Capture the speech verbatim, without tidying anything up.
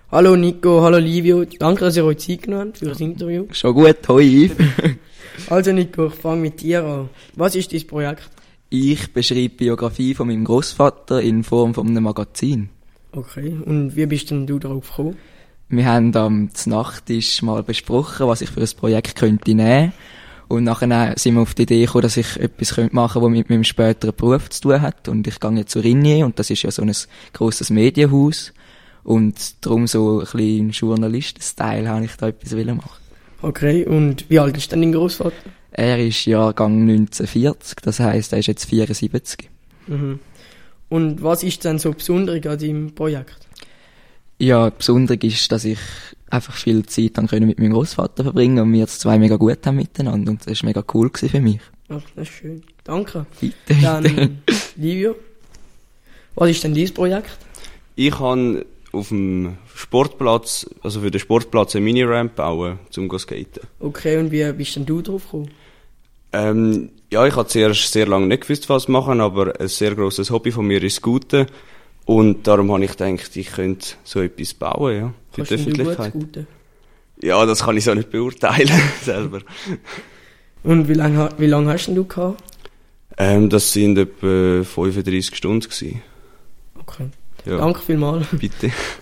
Hallo Nico, hallo Livio, danke, dass ihr euch Zeit genommen habt für das Interview. Schon gut, hoi Yves. Also Nico, ich fange mit dir an. Was ist dein Projekt? Ich beschreibe die Biografie von meinem Großvater in Form von einem Magazin. Okay, und wie bist denn du darauf gekommen? Wir haben am Nachttisch mal besprochen, was ich für ein Projekt könnte nehmen. Und nachher sind wir auf die Idee gekommen, dass ich etwas machen könnte, das mit meinem späteren Beruf zu tun hat. Und ich gehe jetzt zu Ringier, und das ist ja so ein grosses Medienhaus. Und darum so ein bisschen Journalisten-Style habe ich da etwas machen. Okay, und wie alt ist denn dein Großvater? Er ist Jahrgang neunzehnhundertvierzig, das heisst, er ist jetzt vierundsiebzig. Mhm. Und was ist denn so besonders an deinem Projekt? Ja, besonders ist, dass ich einfach viel Zeit dann können mit meinem Großvater verbringen und wir jetzt zwei mega gut haben miteinander, und das war mega cool für mich. Ach, das ist schön. Danke. Bitte. Dann, Livio, was ist denn dein Projekt? Ich habe auf dem Sportplatz, also für den Sportplatz, eine Mini-Ramp bauen, zum zu skaten. Okay, und wie bist denn du drauf gekommen? Ähm, ja, ich habe zuerst sehr lange nicht gewusst, was machen, aber ein sehr grosses Hobby von mir ist Scooten. Und darum habe ich gedacht, ich könnte so etwas bauen, ja, für Kannst die Öffentlichkeit. Du gut scooten? Ja, das kann ich so nicht beurteilen, selber. Und wie lange, wie lange hast denn du gehabt? Ähm, das sind etwa fünfunddreissig Stunden gewesen. Okay. Ja. Danke vielmals. Bitte.